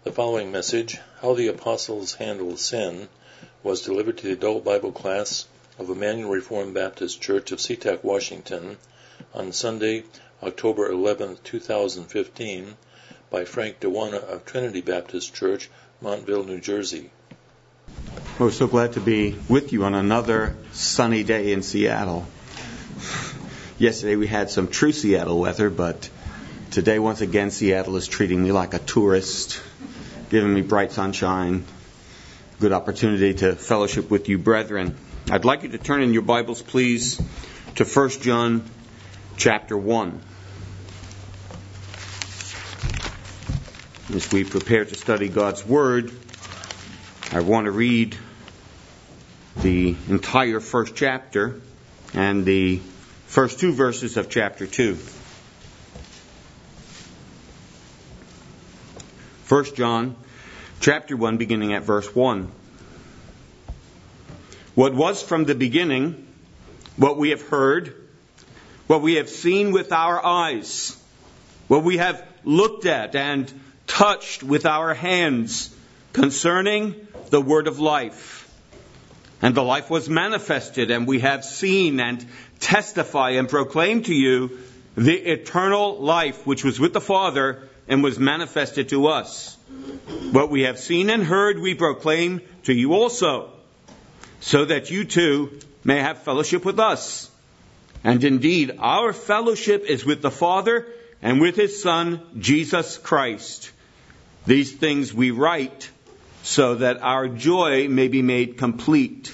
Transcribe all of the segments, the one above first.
The following message, How the Apostles Handle Sin, was delivered to the adult Bible class of Emmanuel Reformed Baptist Church of SeaTac, Washington, on Sunday, October 11, 2015, by Frank Dewana of Trinity Baptist Church, Montville, New Jersey. We're so glad to be with you on another sunny day in Seattle. Yesterday we had some true Seattle weather, but today once again Seattle is treating me like a tourist, giving me bright sunshine, good opportunity to fellowship with you brethren. I'd like you to turn in your Bibles, please, to 1 John chapter 1. As we prepare to study God's Word, I want to read the entire first chapter and the first two verses of chapter 2. 1 John chapter 1, beginning at verse 1. What was from the beginning, what we have heard, what we have seen with our eyes, what we have looked at and touched with our hands concerning the word of life. And the life was manifested, and we have seen and testify and proclaim to you the eternal life which was with the Father and was manifested to us. What we have seen and heard we proclaim to you also, so that you too may have fellowship with us. And indeed, our fellowship is with the Father and with His Son, Jesus Christ. These things we write so that our joy may be made complete.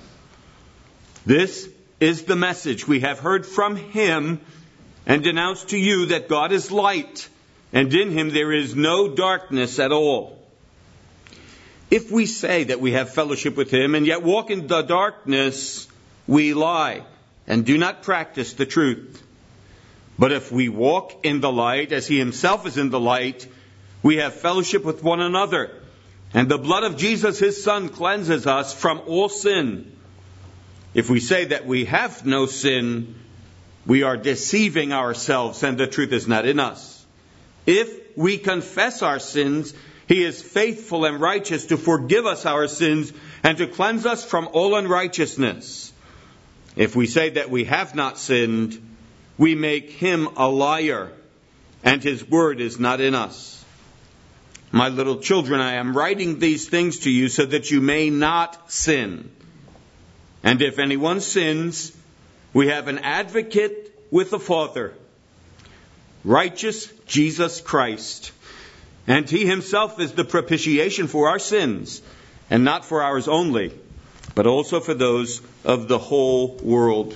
This is the message we have heard from Him and denounce to you, that God is light, and in Him there is no darkness at all. If we say that we have fellowship with Him and yet walk in the darkness, we lie and do not practice the truth. But if we walk in the light as He Himself is in the light, we have fellowship with one another. And the blood of Jesus, His Son, cleanses us from all sin. If we say that we have no sin, we are deceiving ourselves, and the truth is not in us. If we confess our sins, He is faithful and righteous to forgive us our sins and to cleanse us from all unrighteousness. If we say that we have not sinned, we make Him a liar, and His word is not in us. My little children, I am writing these things to you so that you may not sin. And if anyone sins, we have an advocate with the Father, righteous Jesus Christ. And He Himself is the propitiation for our sins, and not for ours only, but also for those of the whole world.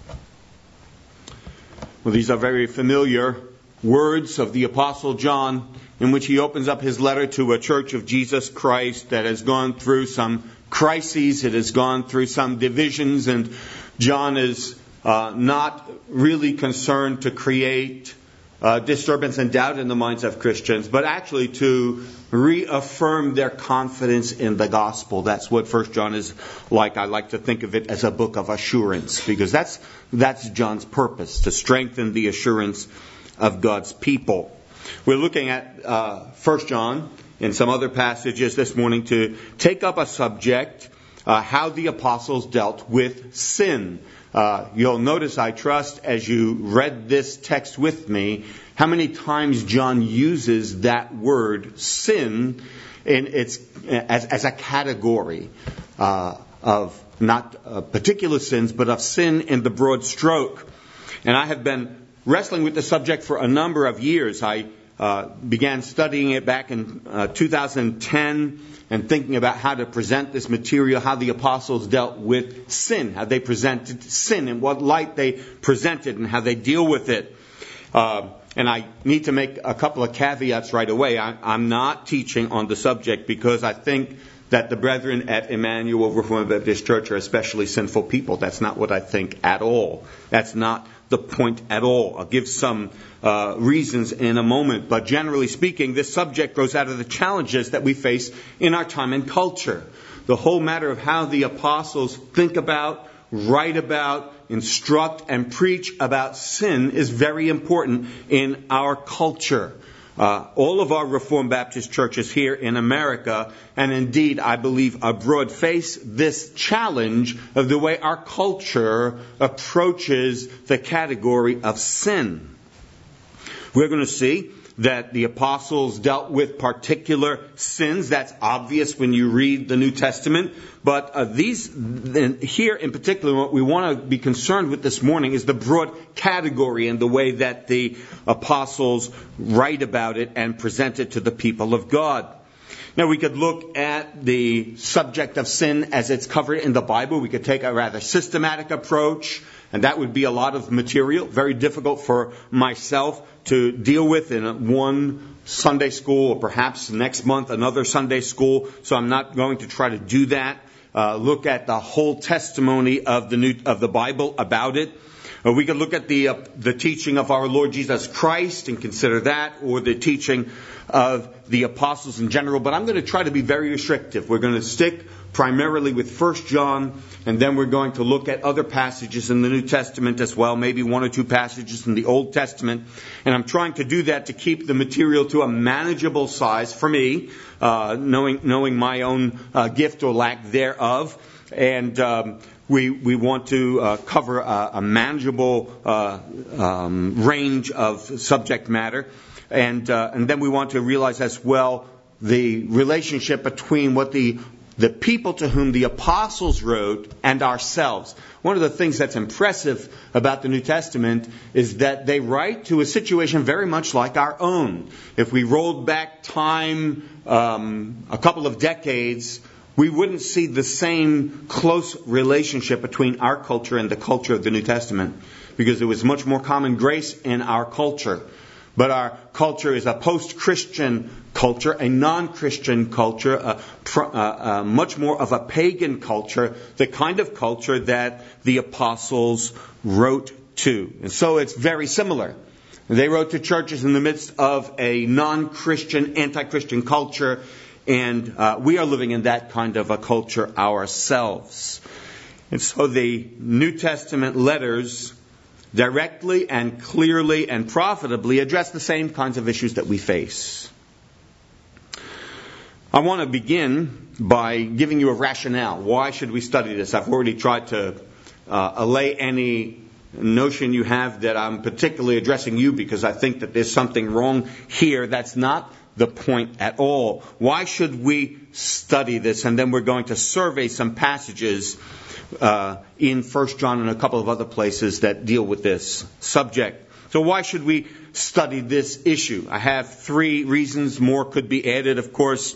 Well, these are very familiar words of the Apostle John, in which he opens up his letter to a church of Jesus Christ that has gone through some crises, it has gone through some divisions, and John is not really concerned to create disturbance and doubt in the minds of Christians, but actually to reaffirm their confidence in the gospel. That's what 1 John is like. I like to think of it as a book of assurance, because that's John's purpose, to strengthen the assurance of God's people. We're looking at 1 John in some other passages this morning to take up a subject, how the apostles dealt with sin. You'll notice, I trust, as you read this text with me, how many times John uses that word sin as a category of not particular sins, but of sin in the broad stroke. And I have been wrestling with the subject for a number of years. I began studying it back in 2010 and thinking about how to present this material, how the apostles dealt with sin, how they presented sin, in what light they presented, and how they deal with it. And I need to make a couple of caveats right away. I'm not teaching on the subject because I think that the brethren at Emmanuel Reformed Baptist Church are especially sinful people. That's not what I think at all. That's not the point at all. I'll give some reasons in a moment. But generally speaking, this subject grows out of the challenges that we face in our time and culture. The whole matter of how the apostles think about, write about, instruct, and preach about sin is very important in our culture. all of our Reformed Baptist churches here in America, and indeed, I believe, abroad, face this challenge of the way our culture approaches the category of sin. We're going to see that the apostles dealt with particular sins. That's obvious when you read the New Testament. But here in particular, what we want to be concerned with this morning is the broad category and the way that the apostles write about it and present it to the people of God. Now, we could look at the subject of sin as it's covered in the Bible. We could take a rather systematic approach, and that would be a lot of material, very difficult for myself to deal with in one Sunday school, or perhaps next month another Sunday school. So I'm not going to try to do that. Look at the whole testimony of the Bible about it. We could look at the teaching of our Lord Jesus Christ and consider that, or the teaching of the apostles in general. But I'm going to try to be very restrictive. We're going to stick primarily with 1 John, and then we're going to look at other passages in the New Testament as well, maybe one or two passages in the Old Testament. And I'm trying to do that to keep the material to a manageable size for me, knowing my own gift or lack thereof. And we want to cover a manageable range of subject matter. And then we want to realize as well the relationship between what the people to whom the apostles wrote and ourselves. One of the things that's impressive about the New Testament is that they write to a situation very much like our own. If we rolled back time a couple of decades, we wouldn't see the same close relationship between our culture and the culture of the New Testament, because there was much more common grace in our culture. But our culture is a post-Christian culture, a non-Christian culture, much more of a pagan culture, the kind of culture that the apostles wrote to. And so it's very similar. They wrote to churches in the midst of a non-Christian, anti-Christian culture, and we are living in that kind of a culture ourselves. And so the New Testament letters directly and clearly and profitably address the same kinds of issues that we face. I want to begin by giving you a rationale. Why should we study this? I've already tried to allay any notion you have that I'm particularly addressing you because I think that there's something wrong here. That's not the point at all. Why should we study this? And then we're going to survey some passages in 1 John and a couple of other places that deal with this subject. So why should we study this issue? I have 3 reasons. More could be added, of course.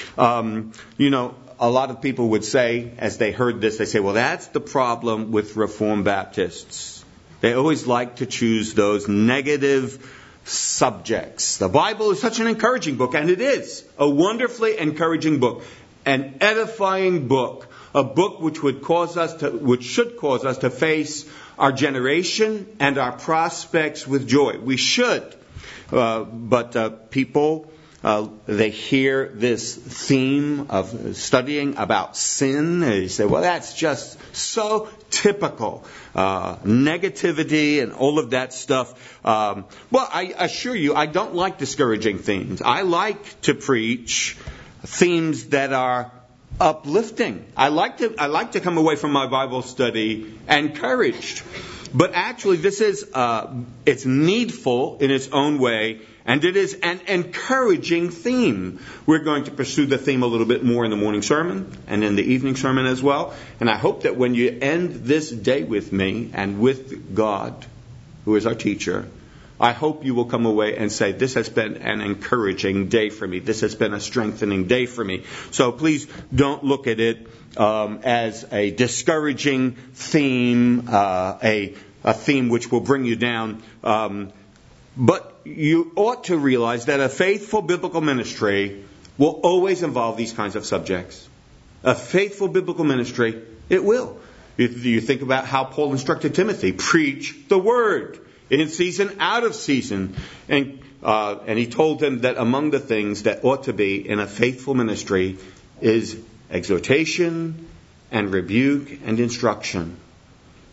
A lot of people would say, as they heard this, they say, well, that's the problem with Reformed Baptists. They always like to choose those negative subjects. The Bible is such an encouraging book, and it is a wonderfully encouraging book, an edifying book, a book which should cause us to face our generation and our prospects with joy. We should, but people they hear this theme of studying about sin. They say, well, that's just so typical. Negativity and all of that stuff. Well, I assure you, I don't like discouraging themes. I like to preach themes that are uplifting. I like to come away from my Bible study encouraged. But actually, this is it's needful in its own way, and it is an encouraging theme. We're going to pursue the theme a little bit more in the morning sermon and in the evening sermon as well. And I hope that when you end this day with me and with God, who is our teacher, I hope you will come away and say, this has been an encouraging day for me. This has been a strengthening day for me. So please don't look at it as a discouraging theme, a theme which will bring you down. But you ought to realize that a faithful biblical ministry will always involve these kinds of subjects. A faithful biblical ministry, it will. You think about how Paul instructed Timothy, preach the word. In season, out of season. And he told them that among the things that ought to be in a faithful ministry is exhortation and rebuke and instruction.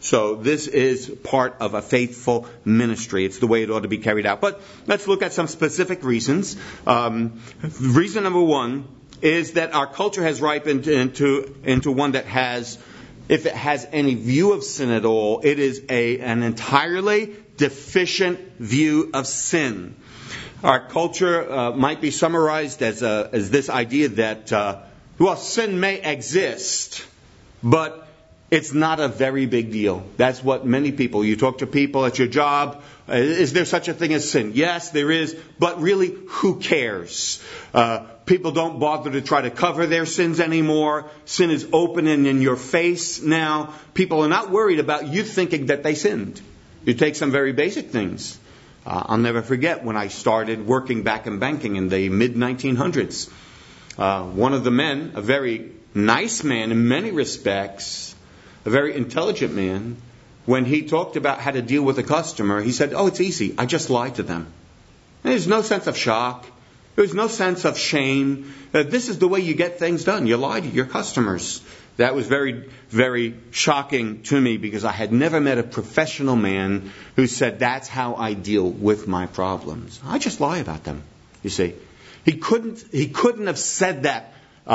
So this is part of a faithful ministry. It's the way it ought to be carried out. But let's look at some specific reasons. Reason number one is that our culture has ripened into one that has, if it has any view of sin at all, it is an entirely deficient view of sin. Our culture might be summarized as this idea that, sin may exist, but it's not a very big deal. That's what many people, you talk to people at your job, is there such a thing as sin? Yes, there is, but really, who cares? People don't bother to try to cover their sins anymore. Sin is open and in your face now. People are not worried about you thinking that they sinned. You take some very basic things. I'll never forget when I started working back in banking in the mid-1900s. One of the men, a very nice man in many respects, a very intelligent man, when he talked about how to deal with a customer, he said, it's easy. I just lie to them. And there's no sense of shock. There's no sense of shame. This is the way you get things done. You lie to your customers. That was very, very shocking to me because I had never met a professional man who said, that's how I deal with my problems. I just lie about them, you see. He couldn't have said that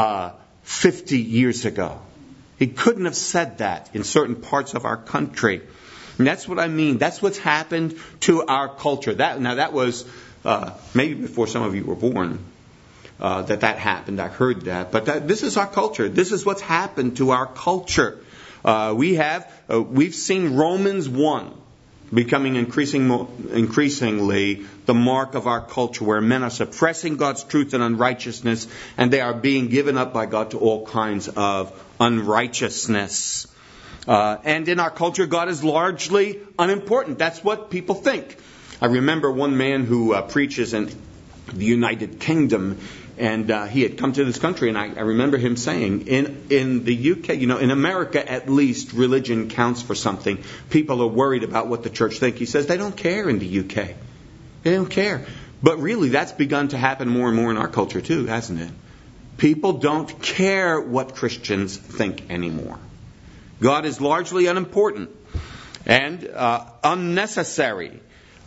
50 years ago. He couldn't have said that in certain parts of our country. And that's what I mean. That's what's happened to our culture. That was maybe before some of you were born that happened. I heard that. But this is our culture. This is what's happened to our culture. We've seen Romans 1 becoming increasingly the mark of our culture, where men are suppressing God's truth and unrighteousness, and they are being given up by God to all kinds of unrighteousness. And in our culture, God is largely unimportant. That's what people think. I remember one man who preaches in the United Kingdom, and he had come to this country, and I remember him saying, in the UK, in America at least, religion counts for something. People are worried about what the church think. He says they don't care in the UK. They don't care. But really, that's begun to happen more and more in our culture too, hasn't it? People don't care what Christians think anymore. God is largely unimportant and unnecessary.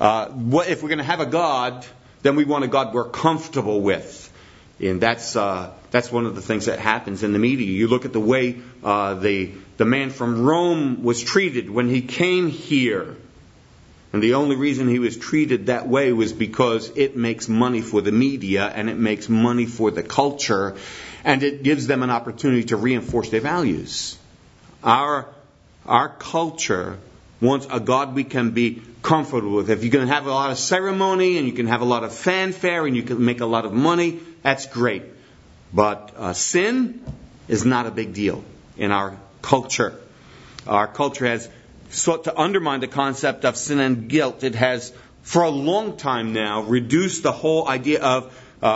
If we're going to have a God, then we want a God we're comfortable with. And that's one of the things that happens in the media. You look at the way the man from Rome was treated when he came here. And the only reason he was treated that way was because it makes money for the media and it makes money for the culture. And it gives them an opportunity to reinforce their values. Our culture wants a God we can be comfortable with. If you can have a lot of ceremony and you can have a lot of fanfare and you can make a lot of money, that's great. But sin is not a big deal in our culture. Our culture has sought to undermine the concept of sin and guilt. It has, for a long time now, reduced the whole idea of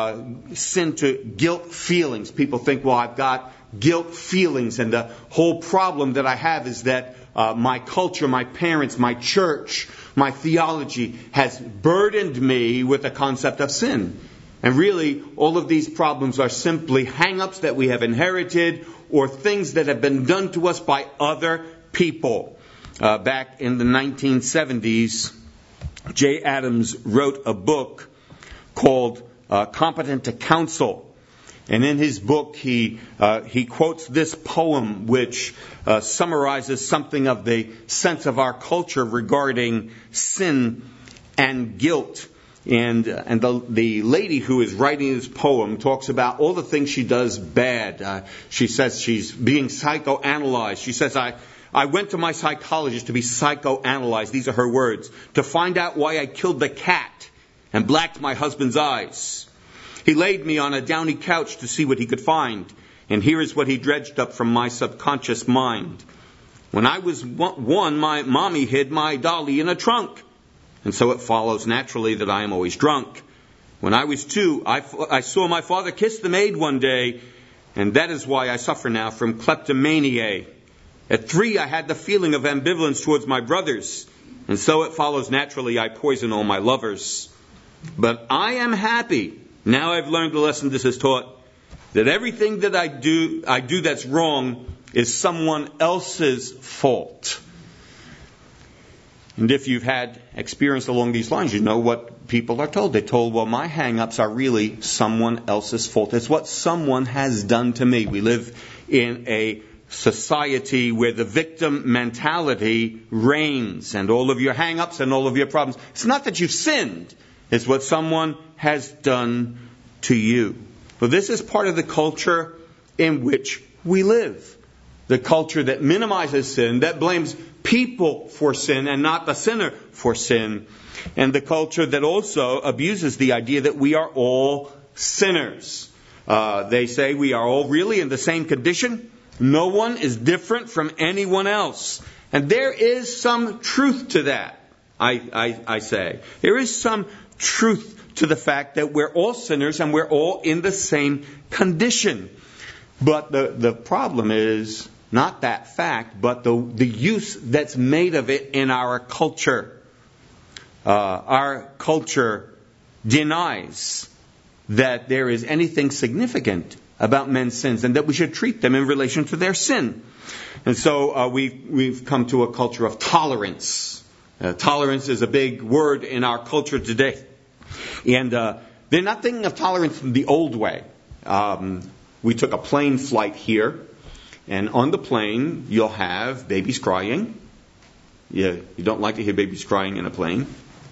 sin to guilt feelings. People think, well, I've got guilt feelings, and the whole problem that I have is that my culture, my parents, my church, my theology has burdened me with the concept of sin. And really, all of these problems are simply hang-ups that we have inherited or things that have been done to us by other people. Back in the 1970s, Jay Adams wrote a book called Competent to Counsel. And in his book, he quotes this poem, which summarizes something of the sense of our culture regarding sin and guilt. And the lady who is writing this poem talks about all the things she does bad. She says she's being psychoanalyzed. She says, I went to my psychologist to be psychoanalyzed. These are her words. To find out why I killed the cat and blacked my husband's eyes. He laid me on a downy couch to see what he could find. And here is what he dredged up from my subconscious mind. When I was one, my mommy hid my dolly in a trunk. And so it follows naturally that I am always drunk. When I was 2, I saw my father kiss the maid one day. And that is why I suffer now from kleptomania. At 3, I had the feeling of ambivalence towards my brothers. And so it follows naturally I poison all my lovers. But I am happy. Now I've learned the lesson this has taught, that everything that I do that's wrong is someone else's fault. And if you've had experience along these lines, you know what people are told. They're told, well, my hang-ups are really someone else's fault. It's what someone has done to me. We live in a society where the victim mentality reigns, and all of your hang-ups and all of your problems. It's not that you've sinned. It's what someone has done to you. Well, this is part of the culture in which we live. The culture that minimizes sin, that blames people for sin and not the sinner for sin. And the culture that also abuses the idea that we are all sinners. They say we are all really in the same condition. No one is different from anyone else. And there is some truth to that, I say. There is some truth to the fact that we're all sinners and we're all in the same condition. But the problem is not that fact, but the use that's made of it in our culture. Our culture denies that there is anything significant about men's sins and that we should treat them in relation to their sin. And so we've come to a culture of tolerance. Tolerance is a big word in our culture today. And they're not thinking of tolerance in the old way. We took a plane flight here, and on the plane you'll have babies crying. You don't like to hear babies crying in a plane.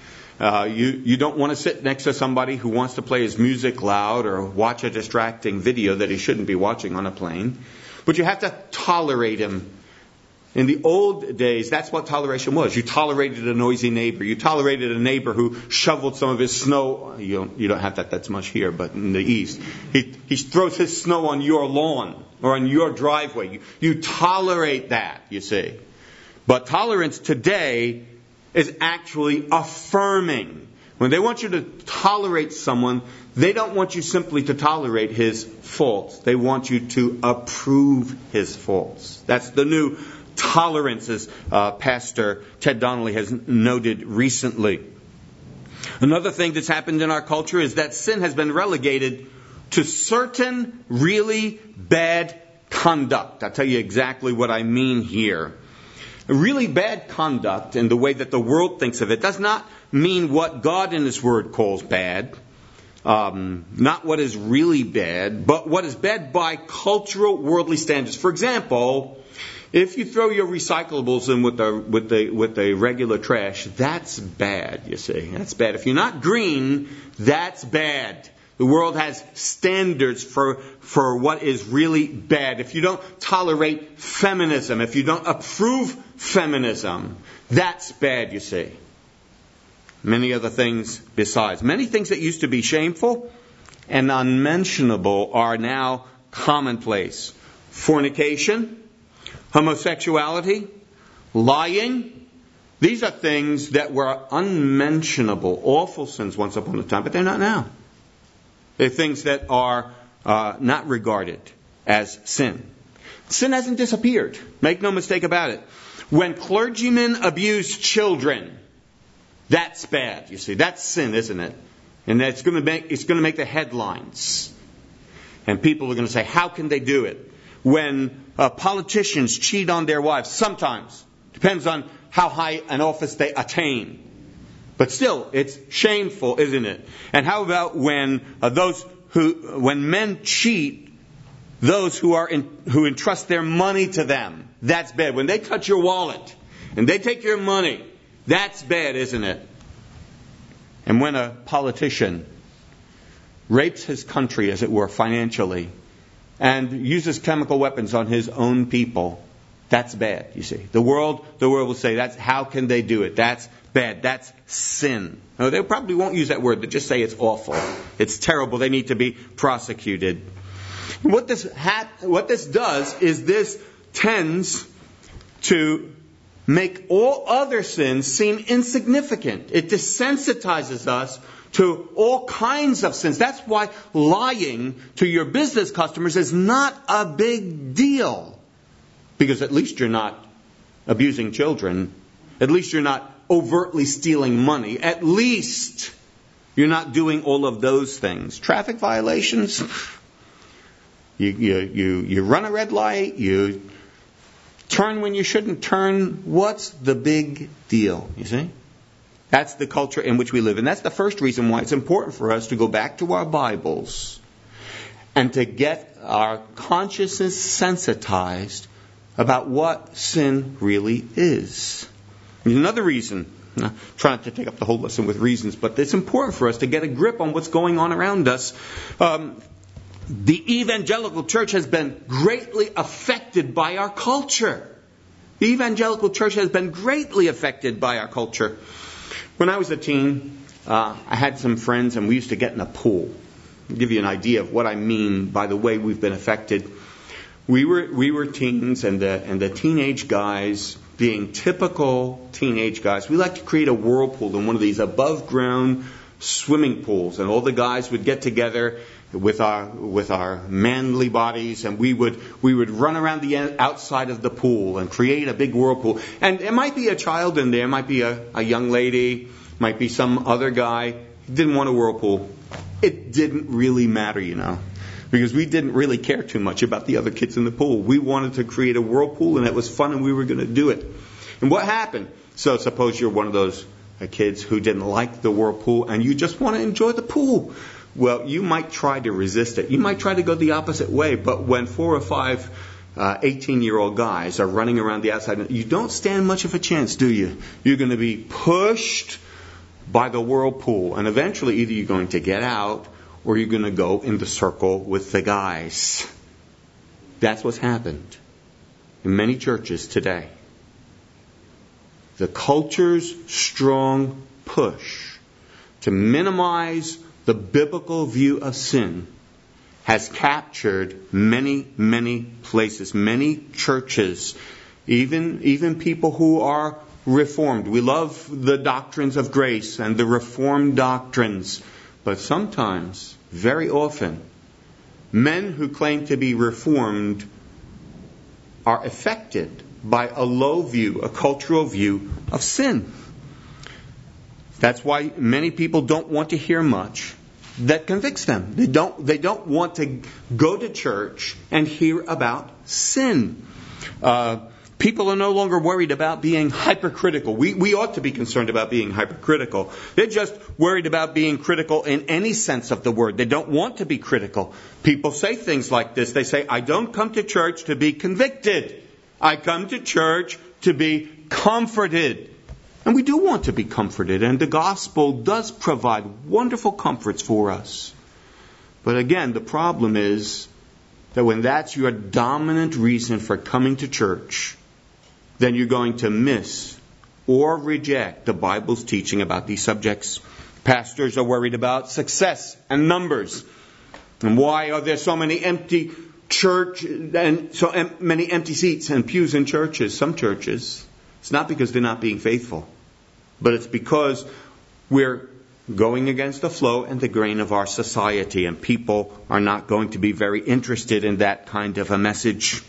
You don't want to sit next to somebody who wants to play his music loud or watch a distracting video that he shouldn't be watching on a plane. But you have to tolerate him. In the old days, that's what toleration was. You tolerated a noisy neighbor. You tolerated a neighbor who shoveled some of his snow. You don't have that's much here, but in the East. He throws his snow on your lawn or on your driveway. You tolerate that, you see. But tolerance today is actually affirming. When they want you to tolerate someone, they don't want you simply to tolerate his faults. They want you to approve his faults. That's the new tolerance, as Pastor Ted Donnelly has noted recently. Another thing that's happened in our culture is that sin has been relegated to certain really bad conduct. I'll tell you exactly what I mean here. Really bad conduct in the way that the world thinks of it does not mean what God in His Word calls bad. Not what is really bad, but what is bad by cultural worldly standards. For example, if you throw your recyclables in with the regular trash, that's bad, you see. That's bad. If you're not green, that's bad. The world has standards for what is really bad. If you don't tolerate feminism, if you don't approve feminism, that's bad, you see. Many other things besides. Many things that used to be shameful and unmentionable are now commonplace. Fornication, homosexuality, lying. These are things that were unmentionable, awful sins once upon a time, but they're not now. They're things that are not regarded as sin. Sin hasn't disappeared. Make no mistake about it. When clergymen abuse children, that's bad, you see. That's sin, isn't it? And it's going to make the headlines. And people are going to say, how can they do it? When politicians cheat on their wives, sometimes. Depends on how high an office they attain. But still, it's shameful, isn't it? And how about when when men cheat those who entrust their money to them? That's bad. When they touch your wallet and they take your money, that's bad, isn't it? And when a politician rapes his country, as it were, financially, and uses chemical weapons on his own people, that's bad, you see. The world will say, how can they do it? That's bad. That's sin. No, they probably won't use that word. They just say it's awful. It's terrible. They need to be prosecuted. What this does is this tends to make all other sins seem insignificant. It desensitizes us to all kinds of sins. That's why lying to your business customers is not a big deal. Because at least you're not abusing children. At least you're not overtly stealing money. At least you're not doing all of those things. Traffic violations. You run a red light. You Turn when you shouldn't turn. What's the big deal? You see? That's the culture in which we live. And that's the first reason why it's important for us to go back to our Bibles and to get our consciousness sensitized about what sin really is. There's another reason. I'm trying not to take up the whole lesson with reasons, but it's important for us to get a grip on what's going on around us. The evangelical church has been greatly affected by our culture. The evangelical church has been greatly affected by our culture. When I was a teen, I had some friends and we used to get in a pool. I'll give you an idea of what I mean by the way we've been affected. We were teens, and the teenage guys, being typical teenage guys, we like to create a whirlpool in one of these above ground swimming pools, and all the guys would get together with our manly bodies, and we would run around the outside of the pool and create a big whirlpool. And there might be a child in there, might be a young lady, might be some other guy who didn't want a whirlpool. It didn't really matter, because we didn't really care too much about the other kids in the pool. We wanted to create a whirlpool, and it was fun, and we were going to do it. And what happened? So suppose you're one of those kids who didn't like the whirlpool, and you just want to enjoy the pool. Well, you might try to resist it. You might try to go the opposite way. But when 4 or 5 18-year-old guys are running around the outside, you don't stand much of a chance, do you? You're going to be pushed by the whirlpool. And eventually either you're going to get out or you're going to go in the circle with the guys. That's what's happened in many churches today. The culture's strong push to minimize the biblical view of sin has captured many, many places, many churches, even people who are Reformed. We love the doctrines of grace and the Reformed doctrines, but sometimes, very often, men who claim to be Reformed are affected by a low view, a cultural view of sin. That's why many people don't want to hear much that convicts them. They don't want to go to church and hear about sin. People are no longer worried about being hypercritical. We ought to be concerned about being hypercritical. They're just worried about being critical in any sense of the word. They don't want to be critical. People say things like this. They say, I don't come to church to be convicted. I come to church to be comforted. And we do want to be comforted, and the gospel does provide wonderful comforts for us. But again, the problem is that when that's your dominant reason for coming to church, then you're going to miss or reject the Bible's teaching about these subjects. Pastors are worried about success and numbers. And why are there so many empty church and so many empty seats and pews in churches? Some churches. It's not because they're not being faithful, but it's because we're going against the flow and the grain of our society, and people are not going to be very interested in that kind of a message.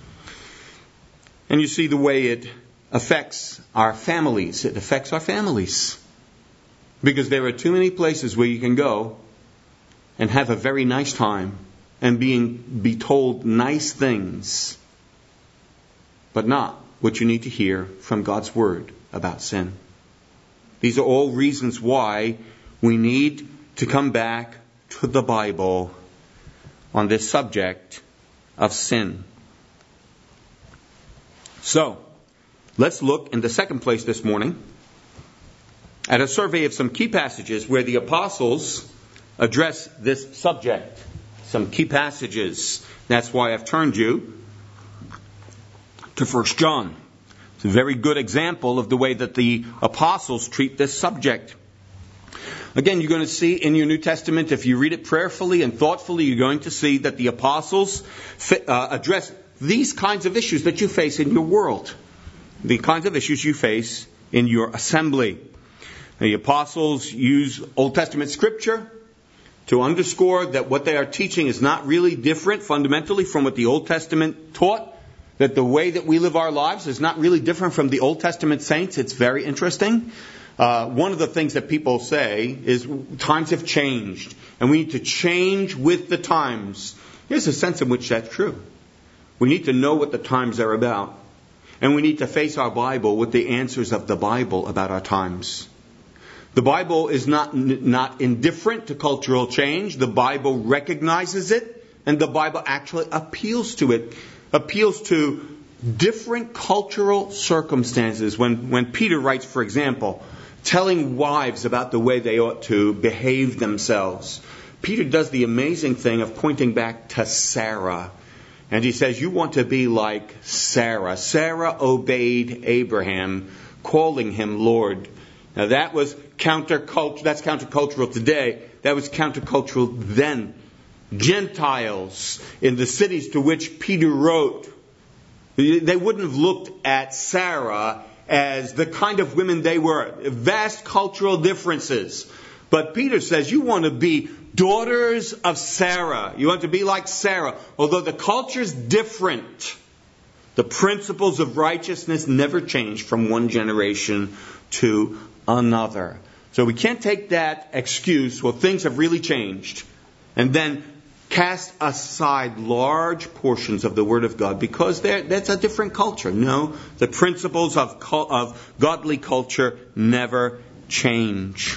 And you see the way it affects our families. It affects our families. Because there are too many places where you can go and have a very nice time and be told nice things, but not what you need to hear from God's Word about sin. These are all reasons why we need to come back to the Bible on this subject of sin. So, let's look in the second place this morning at a survey of some key passages where the apostles address this subject. Some key passages. That's why I've turned you to 1 John. It's a very good example of the way that the apostles treat this subject. Again, you're going to see in your New Testament, if you read it prayerfully and thoughtfully, you're going to see that the apostles address these kinds of issues that you face in your world. The kinds of issues you face in your assembly. The apostles use Old Testament scripture to underscore that what they are teaching is not really different fundamentally from what the Old Testament taught. That the way that we live our lives is not really different from the Old Testament saints. It's very interesting. One of the things that people say is times have changed, and we need to change with the times. There's a sense in which that's true. We need to know what the times are about. And we need to face our Bible with the answers of the Bible about our times. The Bible is not indifferent to cultural change. The Bible recognizes it, and the Bible actually appeals to it. Appeals to different cultural circumstances. When Peter writes, for example, telling wives about the way they ought to behave themselves, Peter does the amazing thing of pointing back to Sarah. And he says, you want to be like Sarah. Sarah obeyed Abraham, calling him Lord. Now that was countercultural. That's countercultural today. That was countercultural then. Gentiles in the cities to which Peter wrote, they wouldn't have looked at Sarah as the kind of women they were. Vast cultural differences. But Peter says, you want to be daughters of Sarah. You want to be like Sarah. Although the culture's different, the principles of righteousness never change from one generation to another. So we can't take that excuse, well, things have really changed, and then cast aside large portions of the Word of God because that's a different culture. No, the principles of godly culture never change.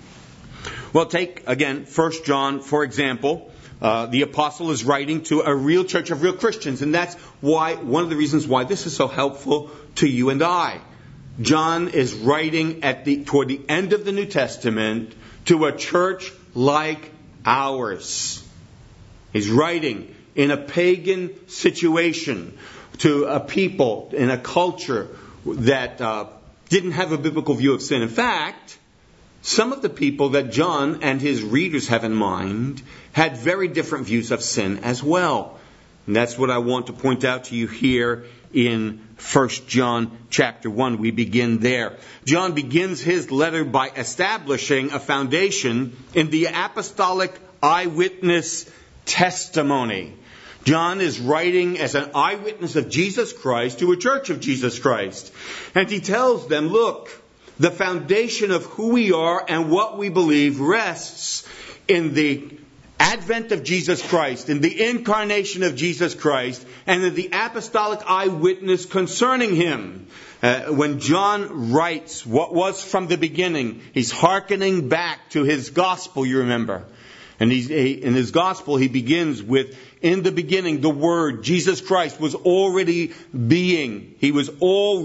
Well, take, again, 1 John, for example. The apostle is writing to a real church of real Christians, and that's why one of the reasons why this is so helpful to you and I. John is writing toward the end of the New Testament to a church like ours. He's writing in a pagan situation to a people in a culture that didn't have a biblical view of sin. In fact, some of the people that John and his readers have in mind had very different views of sin as well. And that's what I want to point out to you here in 1 John chapter 1. We begin there. John begins his letter by establishing a foundation in the apostolic eyewitness testimony. John is writing as an eyewitness of Jesus Christ to a church of Jesus Christ. And he tells them, look, the foundation of who we are and what we believe rests in the advent of Jesus Christ, in the incarnation of Jesus Christ, and in the apostolic eyewitness concerning Him. When John writes what was from the beginning, he's hearkening back to his gospel, you remember. And in his gospel, he begins with, in the beginning, the Word, Jesus Christ, was already being. He was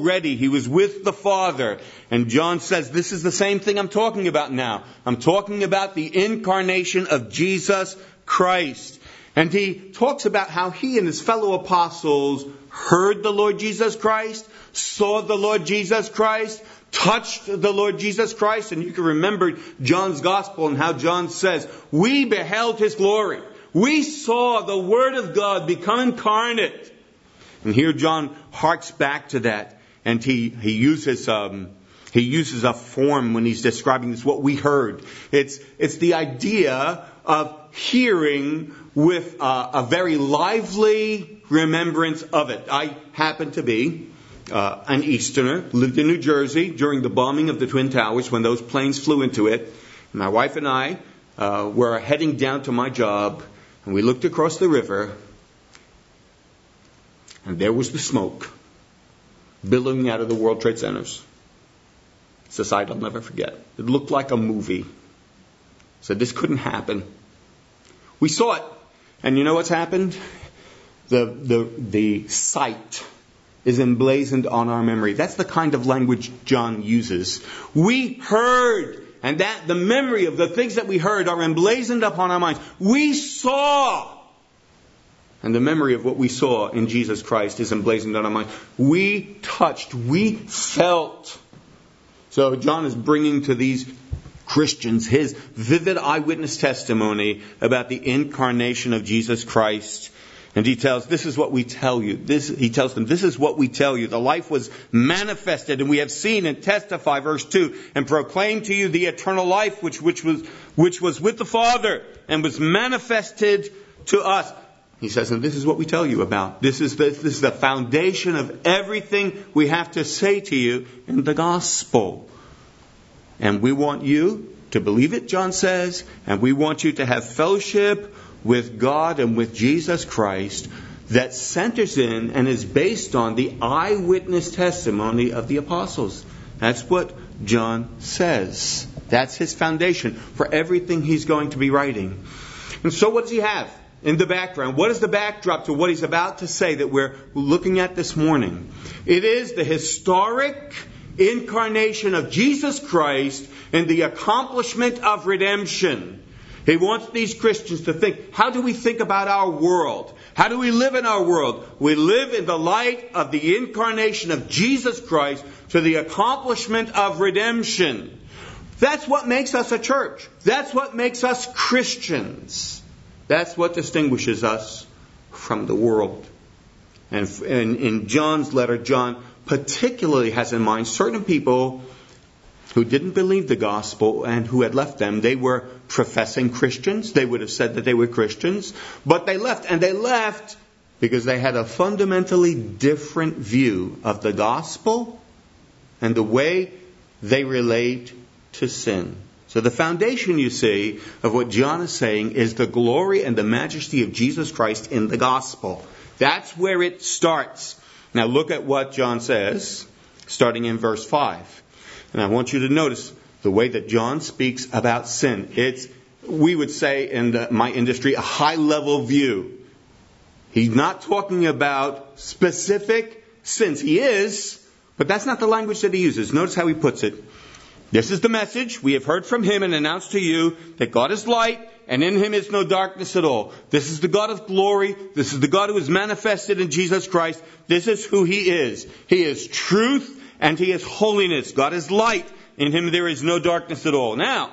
with the Father. And John says, this is the same thing I'm talking about now. I'm talking about the incarnation of Jesus Christ. And he talks about how he and his fellow apostles heard the Lord Jesus Christ, saw the Lord Jesus Christ, touched the Lord Jesus Christ. And you can remember John's gospel and how John says, we beheld His glory. We saw the Word of God become incarnate. And here John harks back to that. And he uses a form when he's describing this, what we heard. It's the idea of hearing with a very lively remembrance of it. I happen to be an Easterner, lived in New Jersey during the bombing of the Twin Towers when those planes flew into it. My wife and I were heading down to my job, and we looked across the river, and there was the smoke billowing out of the World Trade Centers. It's a sight I'll never forget. It looked like a movie. So this couldn't happen. We saw it, and you know what's happened? The sight is emblazoned on our memory. That's the kind of language John uses. We heard, and that the memory of the things that we heard are emblazoned upon our minds. We saw, and the memory of what we saw in Jesus Christ is emblazoned on our minds. We touched, we felt. So John is bringing to these Christians his vivid eyewitness testimony about the incarnation of Jesus Christ. And he tells, this is what we tell you. He tells them, this is what we tell you. The life was manifested, and we have seen and testify, verse 2, and proclaim to you the eternal life which was with the Father and was manifested to us. He says, and this is what we tell you about. This is the foundation of everything we have to say to you in the gospel. And we want you to believe it, John says, and we want you to have fellowship with God and with Jesus Christ that centers in and is based on the eyewitness testimony of the apostles. That's what John says. That's his foundation for everything he's going to be writing. And so what does he have in the background? What is the backdrop to what he's about to say that we're looking at this morning? It is the historic incarnation of Jesus Christ and the accomplishment of redemption. He wants these Christians to think, how do we think about our world? How do we live in our world? We live in the light of the incarnation of Jesus Christ to the accomplishment of redemption. That's what makes us a church. That's what makes us Christians. That's what distinguishes us from the world. And in John's letter, John particularly has in mind certain people who didn't believe the gospel and who had left them. They were professing Christians. They would have said that they were Christians. But they left. And they left because they had a fundamentally different view of the gospel and the way they relate to sin. So the foundation, you see, of what John is saying is the glory and the majesty of Jesus Christ in the gospel. That's where it starts. Now look at what John says, starting in verse 5. And I want you to notice the way that John speaks about sin. It's, we would say in my industry, a high-level view. He's not talking about specific sins. He is, but that's not the language that he uses. Notice how he puts it. This is the message we have heard from him and announced to you, that God is light and in him is no darkness at all. This is the God of glory. This is the God who is manifested in Jesus Christ. This is who he is. He is truth and he is holiness. God is light. In him there is no darkness at all. Now,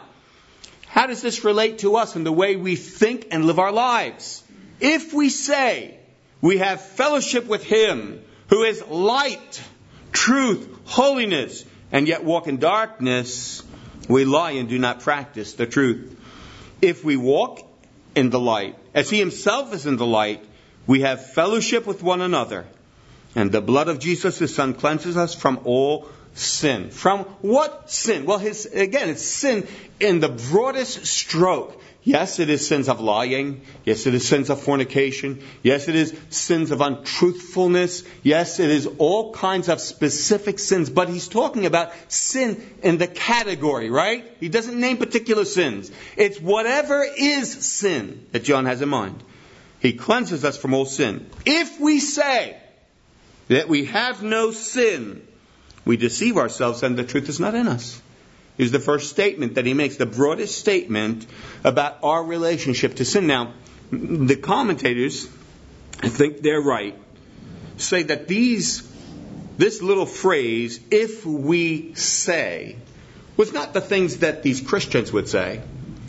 how does this relate to us in the way we think and live our lives? If we say we have fellowship with him who is light, truth, holiness, and yet walk in darkness, we lie and do not practice the truth. If we walk in the light, as he himself is in the light, we have fellowship with one another. And the blood of Jesus, his Son, cleanses us from all sin. From what sin? Well, it's sin in the broadest stroke. Yes, it is sins of lying. Yes, it is sins of fornication. Yes, it is sins of untruthfulness. Yes, it is all kinds of specific sins. But he's talking about sin in the category, right? He doesn't name particular sins. It's whatever is sin that John has in mind. He cleanses us from all sin. If we say that we have no sin, we deceive ourselves and the truth is not in us. Here's the first statement that he makes, the broadest statement about our relationship to sin. Now, the commentators, I think they're right, say that this little phrase, if we say, was not the things that these Christians would say,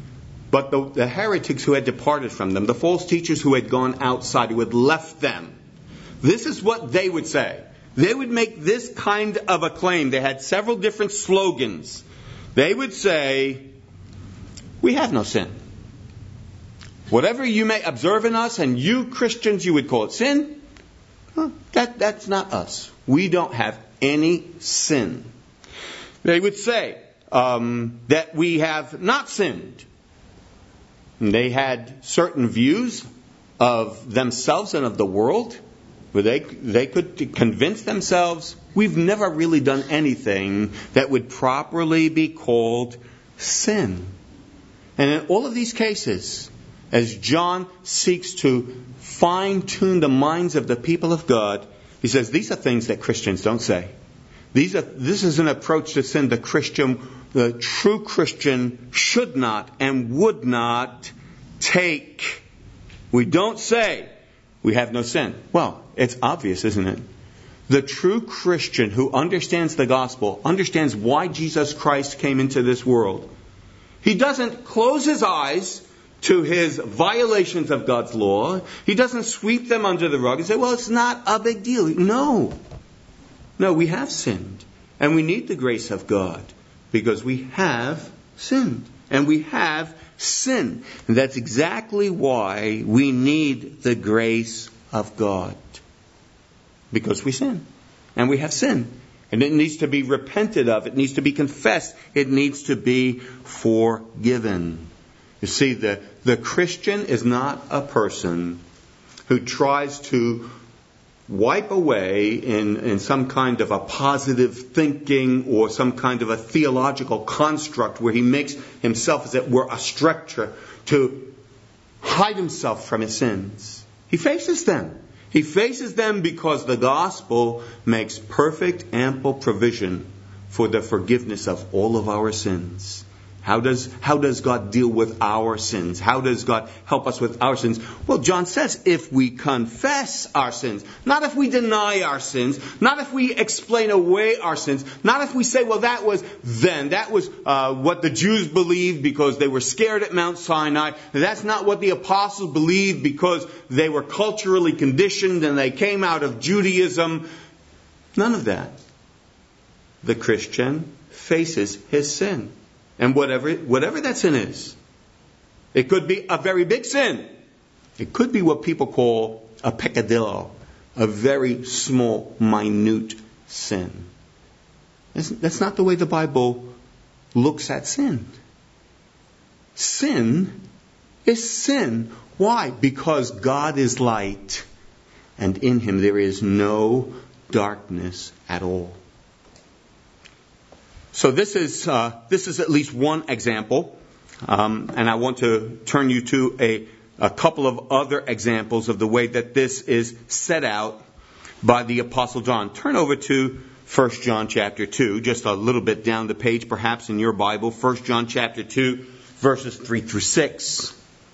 but the heretics who had departed from them, the false teachers who had gone outside, who had left them. This is what they would say. They would make this kind of a claim. They had several different slogans. They would say, we have no sin. Whatever you may observe in us, and you Christians, you would call it sin, that's not us. We don't have any sin. They would say that we have not sinned. And they had certain views of themselves and of the world, where they could convince themselves we've never really done anything that would properly be called sin. And in all of these cases, as John seeks to fine-tune the minds of the people of God, he says these are things that Christians don't say. This is an approach to sin the true Christian should not and would not take. We don't say we have no sin. Well, it's obvious, isn't it? The true Christian who understands the gospel, understands why Jesus Christ came into this world. He doesn't close his eyes to his violations of God's law. He doesn't sweep them under the rug and say, well, it's not a big deal. No, we have sinned. And we need the grace of God because we have sinned. And we have sin. And that's exactly why we need the grace of God. Because we sin. And we have sin. And it needs to be repented of. It needs to be confessed. It needs to be forgiven. You see, the Christian is not a person who tries to wipe away in some kind of a positive thinking or some kind of a theological construct where he makes himself, as it were, a structure to hide himself from his sins. He faces them. He faces them because the gospel makes perfect, ample provision for the forgiveness of all of our sins. How does God deal with our sins? How does God help us with our sins? Well, John says if we confess our sins, not if we deny our sins, not if we explain away our sins, not if we say, well, that was what the Jews believed because they were scared at Mount Sinai. That's not what the apostles believed because they were culturally conditioned and they came out of Judaism. None of that. The Christian faces his sin. And whatever that sin is, it could be a very big sin. It could be what people call a peccadillo, a very small, minute sin. That's not the way the Bible looks at sin. Sin is sin. Why? Because God is light, and in Him there is no darkness at all. So this is at least one example, and I want to turn you to a couple of other examples of the way that this is set out by the Apostle John. Turn over to 1 John chapter 2, just a little bit down the page perhaps in your Bible. 1 John chapter 2, verses 3 through 6.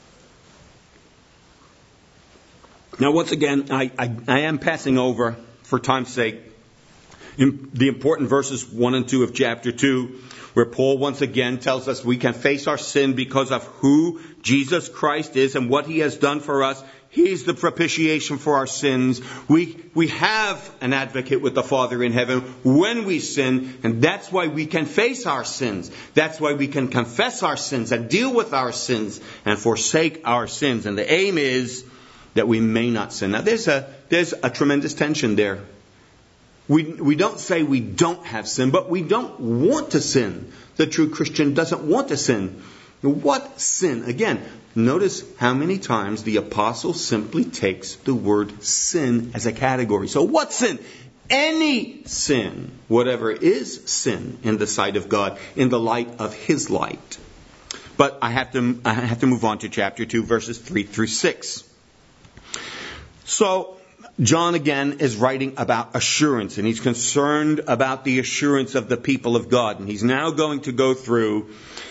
Now once again, I am passing over, for time's sake, in the important verses 1 and 2 of chapter 2, where Paul once again tells us we can face our sin because of who Jesus Christ is and what He has done for us. He's the propitiation for our sins. We have an advocate with the Father in heaven when we sin, and that's why we can face our sins. That's why we can confess our sins and deal with our sins and forsake our sins. And the aim is that we may not sin. Now there's a tremendous tension there. We don't say we don't have sin, but we don't want to sin. The true Christian doesn't want to sin. What sin? Again, notice how many times the apostle simply takes the word sin as a category. So what sin? Any sin, whatever is sin in the sight of God, in the light of His light. But I have to move on to chapter 2, verses 3 through 6. So John again is writing about assurance, and he's concerned about the assurance of the people of God. And he's now going to go through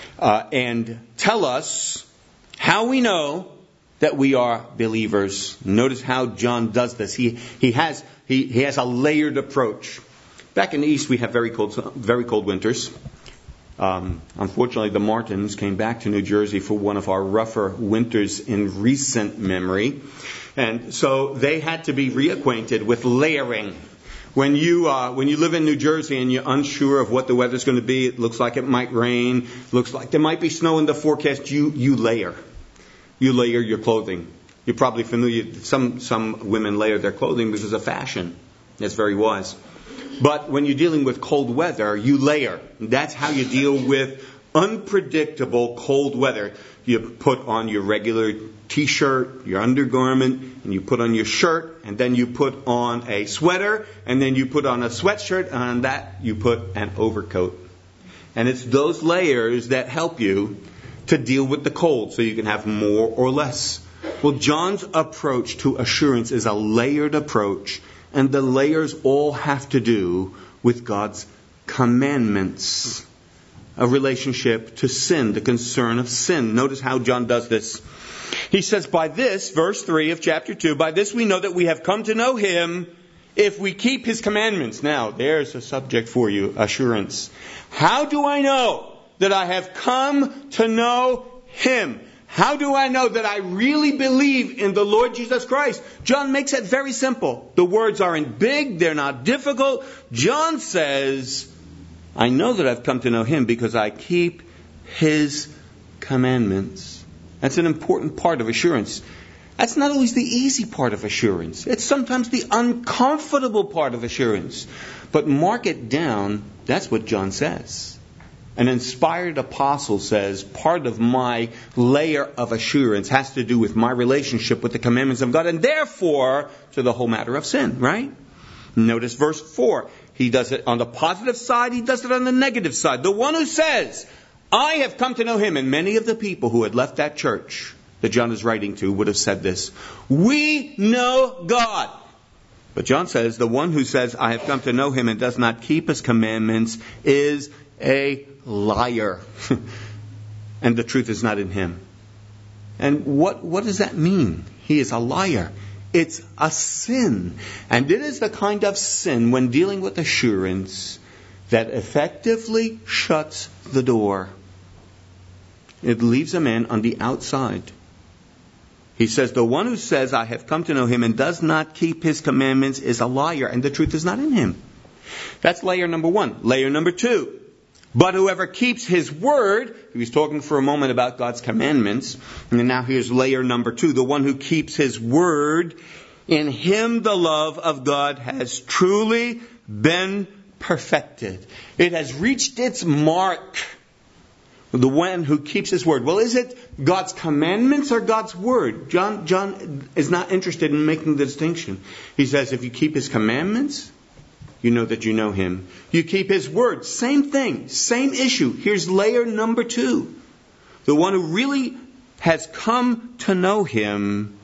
and tell us how we know that we are believers. Notice how John does this. He has a layered approach. Back in the East, we have very cold winters. Unfortunately, the Martins came back to New Jersey for one of our rougher winters in recent memory. And so they had to be reacquainted with layering. When you live in New Jersey and you're unsure of what the weather's going to be, it looks like it might rain, looks like there might be snow in the forecast, you layer. You layer your clothing. You're probably familiar, some women layer their clothing because of fashion. That's very wise. But when you're dealing with cold weather, you layer. That's how you deal with unpredictable cold weather. You put on your regular t-shirt, your undergarment, and you put on your shirt, and then you put on a sweater, and then you put on a sweatshirt, and on that you put an overcoat. And it's those layers that help you to deal with the cold, so you can have more or less. Well, John's approach to assurance is a layered approach, and the layers all have to do with God's commandments. A relationship to sin, the concern of sin. Notice how John does this. He says, by this, verse 3 of chapter 2, by this we know that we have come to know Him if we keep His commandments. Now, there's a subject for you, assurance. How do I know that I have come to know Him? How do I know that I really believe in the Lord Jesus Christ? John makes it very simple. The words aren't big, they're not difficult. John says, I know that I've come to know Him because I keep His commandments. That's an important part of assurance. That's not always the easy part of assurance. It's sometimes the uncomfortable part of assurance. But mark it down, that's what John says. An inspired apostle says, part of my layer of assurance has to do with my relationship with the commandments of God, and therefore to the whole matter of sin, right? Notice verse 4. He does it on the positive side, he does it on the negative side. The one who says, I have come to know him, and many of the people who had left that church that John is writing to would have said this, we know God. But John says, the one who says, I have come to know him and does not keep his commandments is a liar. And the truth is not in him. And what does that mean? He is a liar. It's a sin. And it is the kind of sin, when dealing with assurance, that effectively shuts the door. It leaves a man on the outside. He says, the one who says, I have come to know him and does not keep his commandments is a liar, and the truth is not in him. That's layer number one. Layer number two. But whoever keeps his word, he was talking for a moment about God's commandments, and now here's layer number two. The one who keeps his word, in him the love of God has truly been perfected. It has reached its mark. The one who keeps his word. Well, is it God's commandments or God's word? John is not interested in making the distinction. He says, if you keep his commandments, you know that you know him. You keep his word. Same thing. Same issue. Here's layer number two. The one who really has come to know him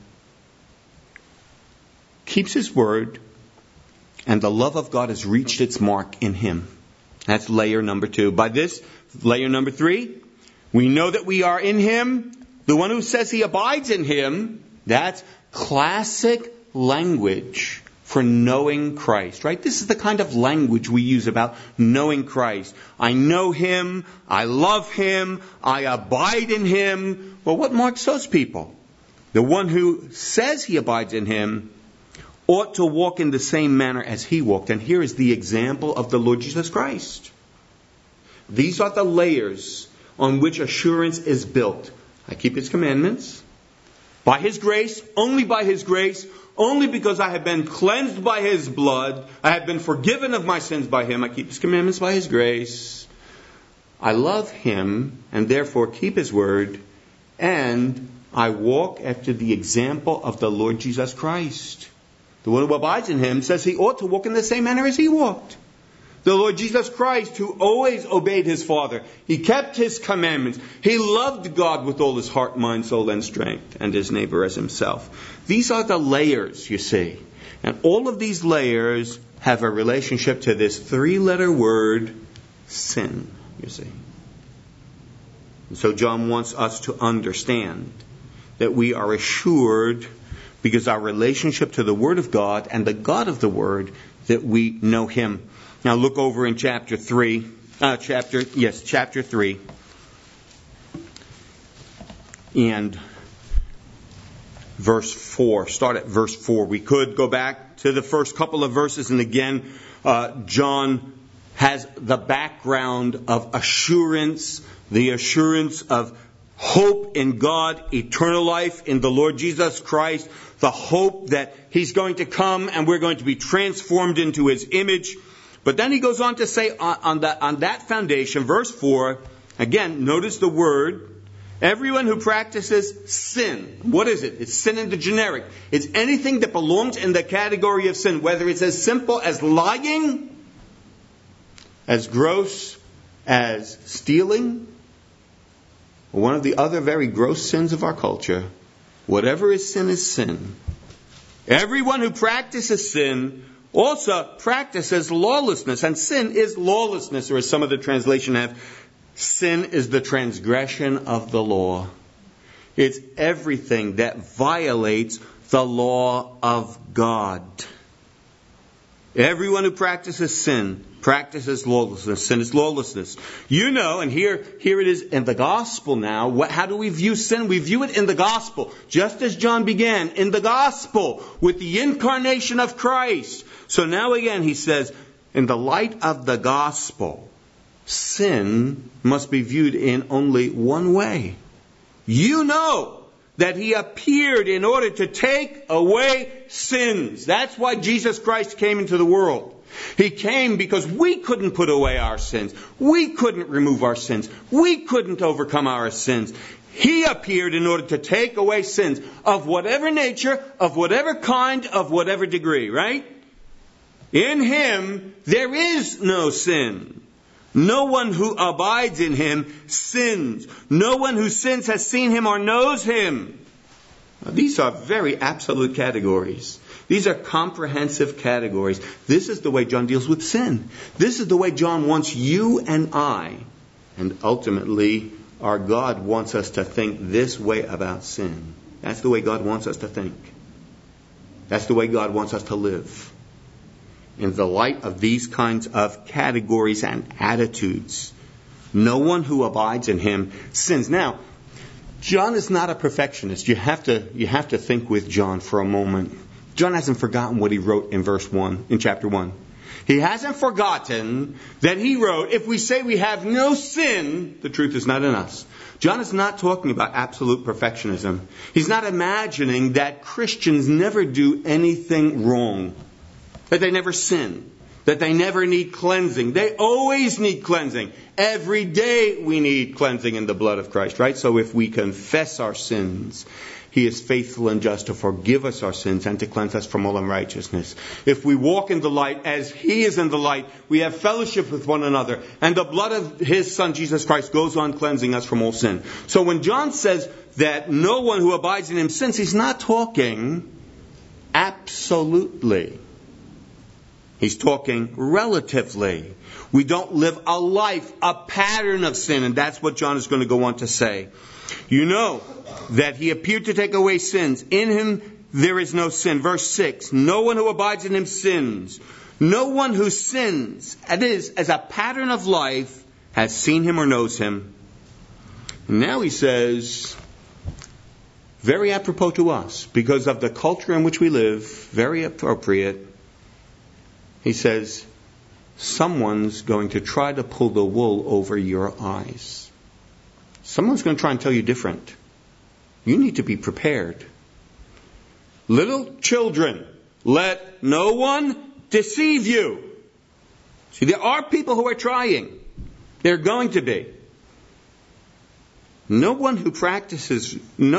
keeps his word, and the love of God has reached its mark in him. That's layer number two. By this, layer number three, we know that we are in him. The one who says he abides in him, that's classic language for knowing Christ, right? This is the kind of language we use about knowing Christ. I know him, I love him, I abide in him. Well, what marks those people? The one who says he abides in him ought to walk in the same manner as he walked. And here is the example of the Lord Jesus Christ. These are the layers on which assurance is built. I keep his commandments. By his grace, only by his grace, only because I have been cleansed by his blood, I have been forgiven of my sins by him, I keep his commandments by his grace. I love him and therefore keep his word, and I walk after the example of the Lord Jesus Christ. The one who abides in him says he ought to walk in the same manner as he walked. The Lord Jesus Christ, who always obeyed his Father. He kept his commandments. He loved God with all his heart, mind, soul, and strength, and his neighbor as himself. These are the layers, you see. And all of these layers have a relationship to this three-letter word, sin, you see. And so John wants us to understand that we are assured, because our relationship to the Word of God and the God of the Word, that we know him. Now look over in chapter 3. Chapter 3. And verse 4. Start at verse 4. We could go back to the first couple of verses, and again, John has the background of assurance, the assurance of hope in God, eternal life in the Lord Jesus Christ, the hope that he's going to come and we're going to be transformed into his image. But then he goes on to say on that foundation, verse 4, again, notice the word, everyone who practices sin. What is it? It's sin in the generic. It's anything that belongs in the category of sin, whether it's as simple as lying, as gross as stealing, or one of the other very gross sins of our culture. Whatever is sin. Everyone who practices sin also practices lawlessness. And sin is lawlessness, or as some of the translation have, sin is the transgression of the law. It's everything that violates the law of God. Everyone who practices sin practices lawlessness. Sin is lawlessness. You know, and here it is in the gospel now. How do we view sin? We view it in the gospel. Just as John began, in the gospel, with the incarnation of Christ. So now again he says, in the light of the gospel, sin must be viewed in only one way. You know that He appeared in order to take away sins. That's why Jesus Christ came into the world. He came because we couldn't put away our sins. We couldn't remove our sins. We couldn't overcome our sins. He appeared in order to take away sins of whatever nature, of whatever kind, of whatever degree, right? In Him, there is no sin. No one who abides in Him sins. No one who sins has seen Him or knows Him. Now, these are very absolute categories. These are comprehensive categories. This is the way John deals with sin. This is the way John wants you and I, and ultimately our God wants us to think this way about sin. That's the way God wants us to think. That's the way God wants us to live. In the light of these kinds of categories and attitudes, no one who abides in Him sins. Now, John is not a perfectionist. You have to think with John for a moment. John hasn't forgotten what he wrote in verse 1, in chapter 1. He hasn't forgotten that he wrote, if we say we have no sin, the truth is not in us. John is not talking about absolute perfectionism. He's not imagining that Christians never do anything wrong, that they never sin, that they never need cleansing. They always need cleansing. Every day we need cleansing in the blood of Christ, right? So if we confess our sins, He is faithful and just to forgive us our sins and to cleanse us from all unrighteousness. If we walk in the light as He is in the light, we have fellowship with one another. And the blood of His Son, Jesus Christ, goes on cleansing us from all sin. So when John says that no one who abides in Him sins, he's not talking absolutely. He's talking relatively. We don't live a life, a pattern of sin. And that's what John is going to go on to say. You know that He appeared to take away sins. In Him there is no sin. Verse 6, no one who abides in Him sins. No one who sins, that is, as a pattern of life, has seen Him or knows Him. And now he says, very apropos to us, because of the culture in which we live, very appropriate, he says, someone's going to try to pull the wool over your eyes. Someone's going to try and tell you different. You need to be prepared. Little children, let no one deceive you. See, there are people who are trying. They're going to be. The one who practices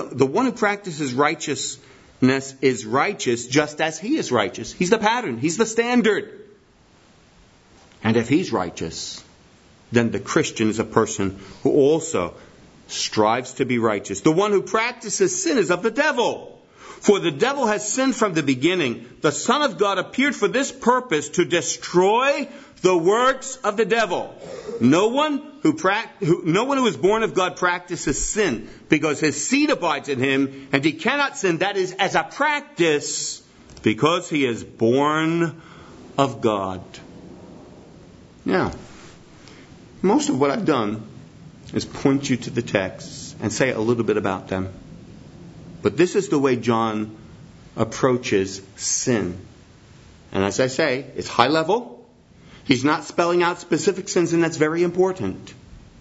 righteousness is righteous just as He is righteous. He's the pattern. He's the standard. And if He's righteous, then the Christian is a person who also strives to be righteous. The one who practices sin is of the devil. For the devil has sinned from the beginning. The Son of God appeared for this purpose, to destroy the works of the devil. No one who is born of God practices sin, because his seed abides in him, and he cannot sin, that is, as a practice, because he is born of God. Now, most of what I've done is point you to the texts and say a little bit about them. But this is the way John approaches sin. And as I say, it's high level. He's not spelling out specific sins, and that's very important.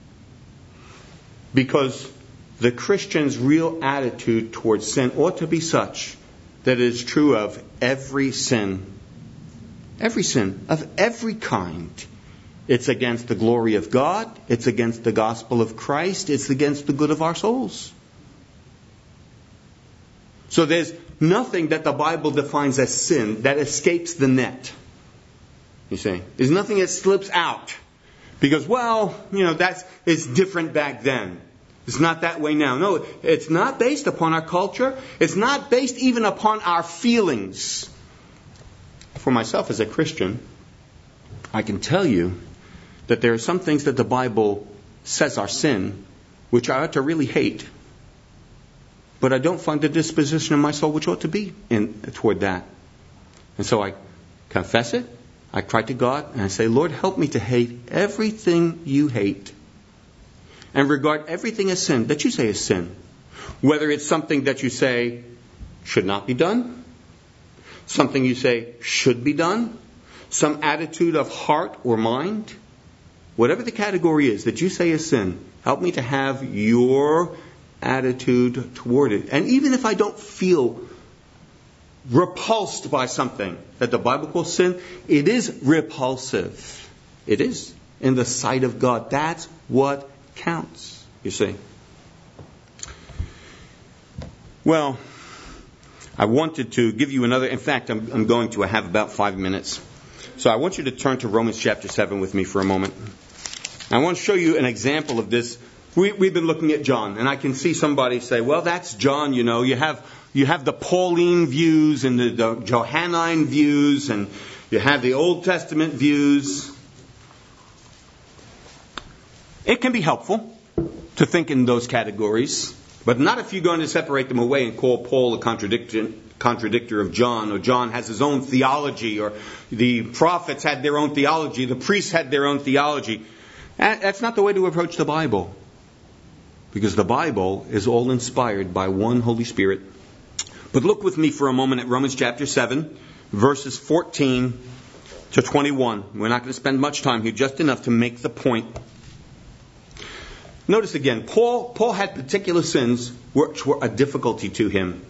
Because the Christian's real attitude towards sin ought to be such that it is true of every sin. Every sin, of every kind. It's against the glory of God. It's against the gospel of Christ. It's against the good of our souls. So there's nothing that the Bible defines as sin that escapes the net. You see, there's nothing that slips out. Because, it's different back then. It's not that way now. No, it's not based upon our culture. It's not based even upon our feelings. For myself as a Christian, I can tell you that there are some things that the Bible says are sin, which I ought to really hate. But I don't find the disposition in my soul which ought to be toward that. And so I confess it. I cry to God and I say, Lord, help me to hate everything you hate. And regard everything as sin that you say is sin. Whether it's something that you say should not be done, something you say should be done, some attitude of heart or mind, whatever the category is that you say is sin, help me to have your attitude toward it. And even if I don't feel repulsed by something that the Bible calls sin, it is repulsive. It is in the sight of God. That's what counts, you see. Well, I wanted to give you another. In fact, I'm going to. I have about 5 minutes. So I want you to turn to Romans chapter 7 with me for a moment. I want to show you an example of this. We've been looking at John, and I can see somebody say, well, that's John, you know. You have the Pauline views and the Johannine views, and you have the Old Testament views. It can be helpful to think in those categories, but not if you're going to separate them away and call Paul a contradictor of John, or John has his own theology, or the prophets had their own theology, the priests had their own theology. That's not the way to approach the Bible, because the Bible is all inspired by one Holy Spirit. But look with me for a moment at Romans chapter 7, verses 14 to 21. We're not going to spend much time here, just enough to make the point. Notice again, Paul had particular sins which were a difficulty to him.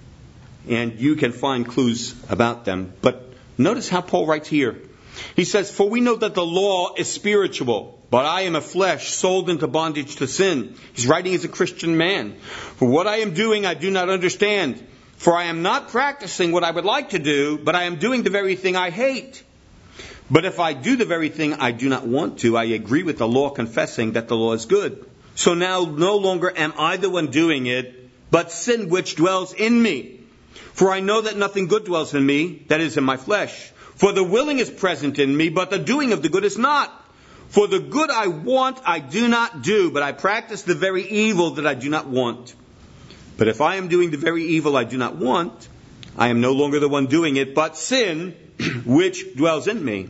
And you can find clues about them. But notice how Paul writes here. He says, for we know that the law is spiritual, but I am a flesh sold into bondage to sin. He's writing as a Christian man. For what I am doing I do not understand. For I am not practicing what I would like to do, but I am doing the very thing I hate. But if I do the very thing I do not want to, I agree with the law, confessing that the law is good. So now no longer am I the one doing it, but sin which dwells in me. For I know that nothing good dwells in me, that is, in my flesh. For the willing is present in me, but the doing of the good is not. For the good I want I do not do, but I practice the very evil that I do not want. But if I am doing the very evil I do not want, I am no longer the one doing it, but sin which dwells in me.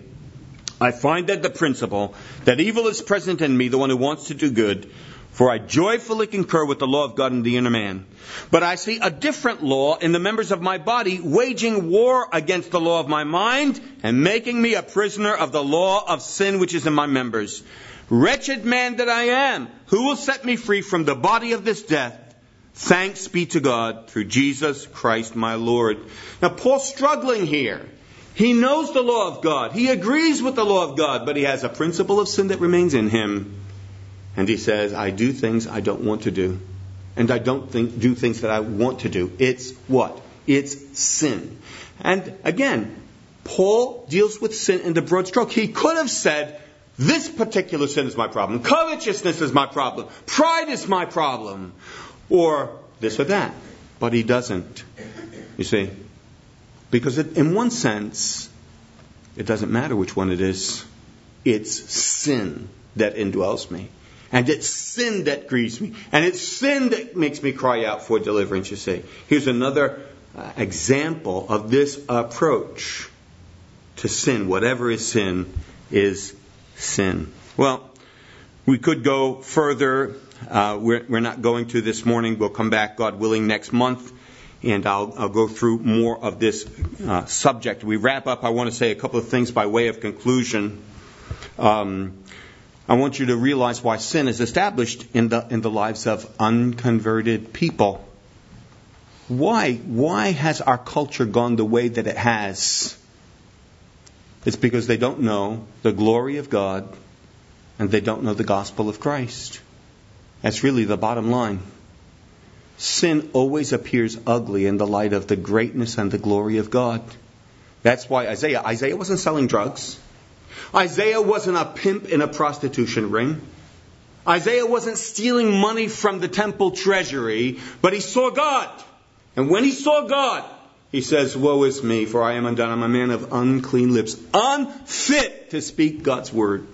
I find that the principle that evil is present in me, the one who wants to do good, for I joyfully concur with the law of God in the inner man. But I see a different law in the members of my body, waging war against the law of my mind, and making me a prisoner of the law of sin which is in my members. Wretched man that I am, who will set me free from the body of this death? Thanks be to God through Jesus Christ my Lord. Now Paul's struggling here. He knows the law of God. He agrees with the law of God, but he has a principle of sin that remains in him. And he says, I do things I don't want to do. And I don't do things that I want to do. It's what? It's sin. And again, Paul deals with sin in the broad stroke. He could have said, this particular sin is my problem. Covetousness is my problem. Pride is my problem. Or this or that. But he doesn't. You see? Because in one sense, it doesn't matter which one it is. It's sin that indwells me. And it's sin that grieves me. And it's sin that makes me cry out for deliverance, you see. Here's another example of this approach to sin. Whatever is sin is sin. Well, we could go further. We're not going to this morning. We'll come back, God willing, next month. And I'll go through more of this subject. We wrap up. I want to say a couple of things by way of conclusion. I want you to realize why sin is established in the lives of unconverted people. Why has our culture gone the way that it has? It's because they don't know the glory of God and they don't know the gospel of Christ. That's really the bottom line. Sin always appears ugly in the light of the greatness and the glory of God. That's why Isaiah wasn't selling drugs. Isaiah wasn't a pimp in a prostitution ring. Isaiah wasn't stealing money from the temple treasury, but he saw God. And when he saw God, he says, woe is me, for I am undone. I'm a man of unclean lips, unfit to speak God's word.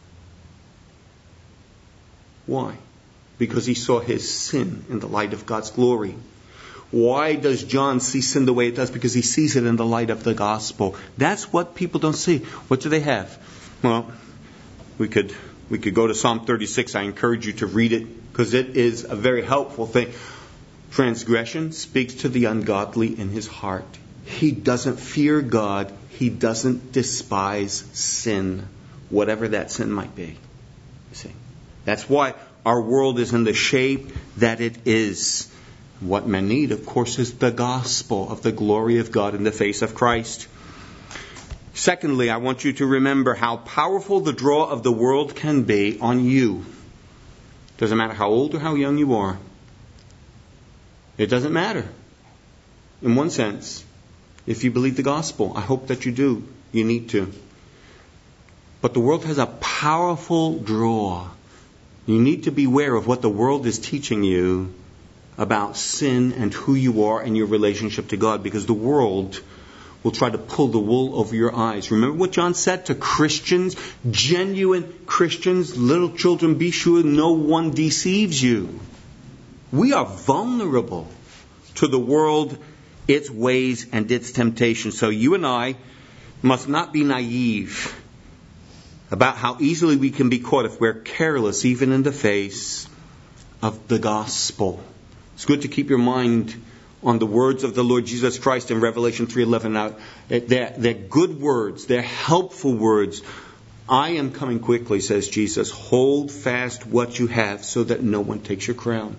Why? Because he saw his sin in the light of God's glory. Why does John see sin the way it does? Because he sees it in the light of the gospel. That's what people don't see. What do they have? Well, we could go to Psalm 36. I encourage you to read it because it is a very helpful thing. Transgression speaks to the ungodly in his heart. He doesn't fear God. He doesn't despise sin, whatever that sin might be. You see, that's why our world is in the shape that it is. What men need, of course, is the gospel of the glory of God in the face of Christ. Secondly, I want you to remember how powerful the draw of the world can be on you. Doesn't matter how old or how young you are. It doesn't matter. In one sense, if you believe the gospel, I hope that you do. You need to. But the world has a powerful draw. You need to be aware of what the world is teaching you about sin and who you are and your relationship to God, because the world will try to pull the wool over your eyes. Remember what John said to Christians, genuine Christians, little children, be sure no one deceives you. We are vulnerable to the world, its ways, and its temptations. So you and I must not be naive about how easily we can be caught if we're careless, even in the face of the gospel. It's good to keep your mind on the words of the Lord Jesus Christ in Revelation 3:11. Now, they're good words. They're helpful words. I am coming quickly, says Jesus. Hold fast what you have so that no one takes your crown.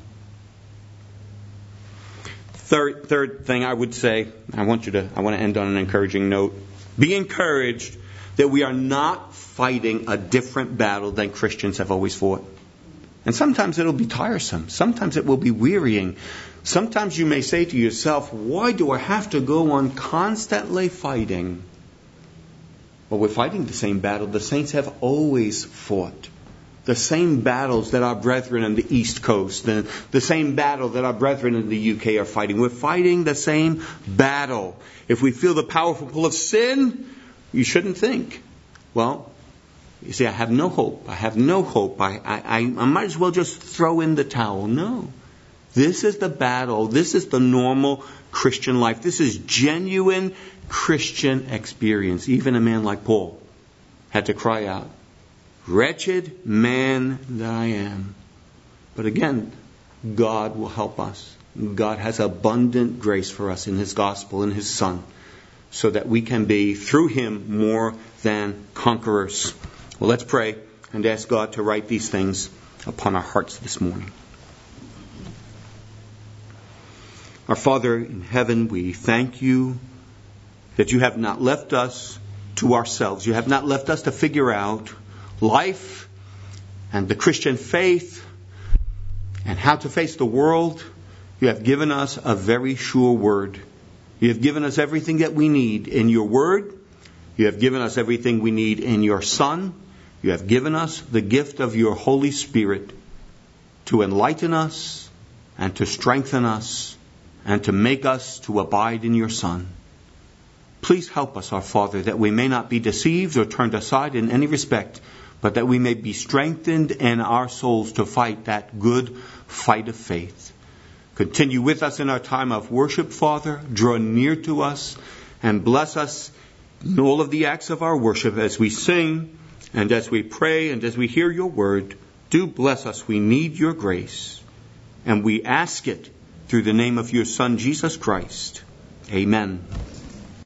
Third thing I would say, I want to end on an encouraging note. Be encouraged that we are not fighting a different battle than Christians have always fought. And sometimes it'll be tiresome. Sometimes it will be wearying. Sometimes you may say to yourself, why do I have to go on constantly fighting? Well, we're fighting the same battle the saints have always fought. The same battles that our brethren on the East Coast, the same battle that our brethren in the UK are fighting. We're fighting the same battle. If we feel the powerful pull of sin, you shouldn't think, well, you see, I have no hope. I have no hope. I might as well just throw in the towel. No. This is the battle. This is the normal Christian life. This is genuine Christian experience. Even a man like Paul had to cry out, wretched man that I am. But again, God will help us. God has abundant grace for us in His gospel, in His Son, so that we can be, through Him, more than conquerors. Well, let's pray and ask God to write these things upon our hearts this morning. Our Father in heaven, we thank you that you have not left us to ourselves. You have not left us to figure out life and the Christian faith and how to face the world. You have given us a very sure word. You have given us everything that we need in your word. You have given us everything we need in your Son. You have given us the gift of your Holy Spirit to enlighten us and to strengthen us and to make us to abide in your Son. Please help us, our Father, that we may not be deceived or turned aside in any respect, but that we may be strengthened in our souls to fight that good fight of faith. Continue with us in our time of worship, Father. Draw near to us and bless us in all of the acts of our worship as we sing and as we pray and as we hear your word. Do bless us. We need your grace. And we ask it through the name of your Son, Jesus Christ. Amen.